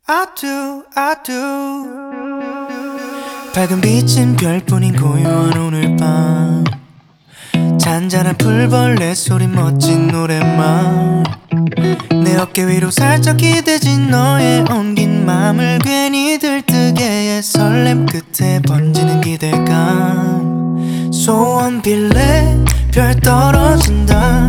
I do, I do. 밝은 빛은 별뿐인 고요한 오늘 밤, 잔잔한 풀벌레 소리 멋진 노랫말, 내 어깨 위로 살짝 기대진 너의 엉긴 맘을 괜히 들뜨게 해. 설렘 끝에 번지는 기대감. 소원 빌래 별 떨어진다.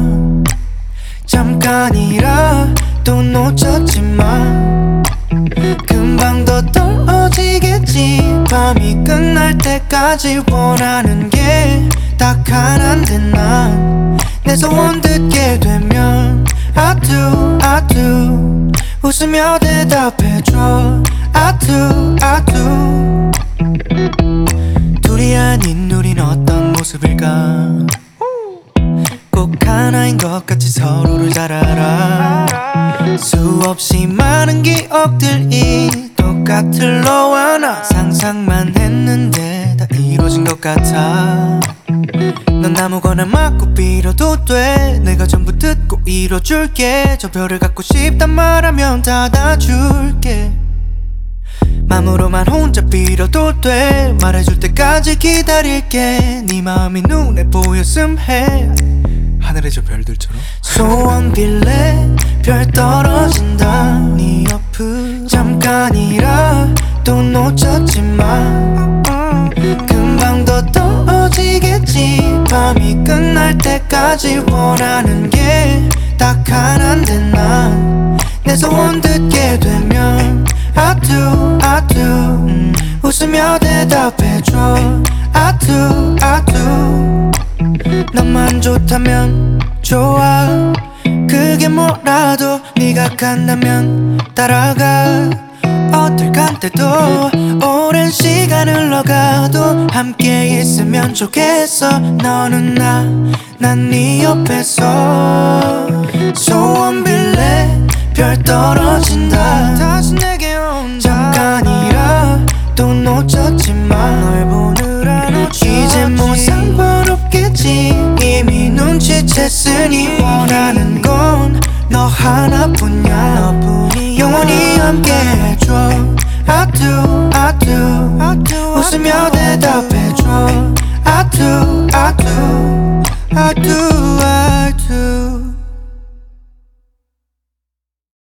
잠깐이라 또 놓쳤지만 금방 더 떨어지겠지. 밤이 끝날 때까지 원하는 게 딱 하나인데 난 내 소원 듣게 되면 I do, I do 웃으며 대답해줘. I do, I do. 둘이 아닌 우린 어떤 모습일까? 꼭 하나인 것 같이 서로를 잘 알아. 수없이 많은 기억들이 똑같을 너와 나. 상상만 했는데 다 이루어진 것 같아. 넌 아무거나 맞고 빌어도 돼. 내가 전부 듣고 이뤄줄게. 저 별을 갖고 싶단 말하면 닫아줄게. 맘으로만 혼자 빌어도 돼. 말해줄 때까지 기다릴게. 네 마음이 눈에 보였음 해. 하늘의 저 별들처럼. 소원 빌래 별 떨어진다. 네 옆을 잠깐이라 또 놓쳤지만 금방 더 떨어지겠지. 밤이 끝날 때까지 원하는 게 딱 하나인데 난 내 소원 듣게 되면 I do, I do 웃으며 대답해줘. I do, I do 너만 좋다면 좋아. 그게 뭐라도 네가 간다면 따라가. 어떨 간때도 오랜 시간 흘러가도 함께 있으면 좋겠어. 너는 난 네 옆에서. 소원 빌래 별 떨어진다. 다시 내게 온다. 잠깐이라 또 놓쳤지만 널 보느라 놓쳤지. 이제 뭐 상관없겠지. 이미 눈치챘으니 원하는 건 너 하나뿐이야. 영원히 함께 해줘. I do, I do 웃으며 대답해줘. I do, I do I do, I do